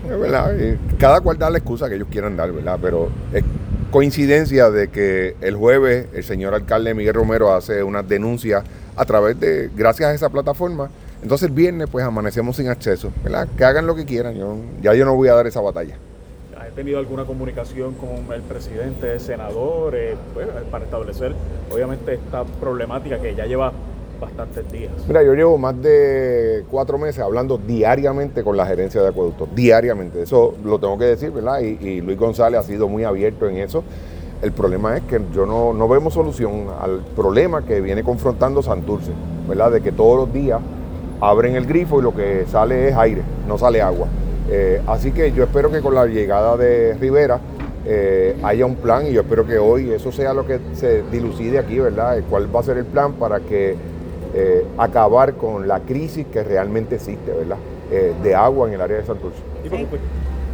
Es verdad, y cada cual da la excusa que ellos quieran dar, ¿verdad? Pero es coincidencia de que el jueves el señor alcalde Miguel Romero hace unas denuncias a través de, gracias a esa plataforma. Entonces el viernes pues amanecemos sin acceso, ¿verdad? Que hagan lo que quieran, yo no voy a dar esa batalla. ¿Has tenido alguna comunicación con el presidente, senador, pues, para establecer obviamente esta problemática que ya lleva bastantes días? Mira, yo llevo más de 4 meses hablando diariamente con la gerencia de acueductos, diariamente, eso lo tengo que decir, ¿verdad? Y Luis González ha sido muy abierto en eso. El problema es que no vemos solución al problema que viene confrontando Santurce, ¿verdad? De que todos los días abren el grifo y lo que sale es aire, no sale agua. Así que yo espero que con la llegada de Rivera haya un plan, y yo espero que hoy eso sea lo que se dilucide aquí, ¿verdad? ¿Cuál va a ser el plan para que acabar con la crisis que realmente existe, ¿verdad? De agua en el área de Santurce? Sí, porque, pues,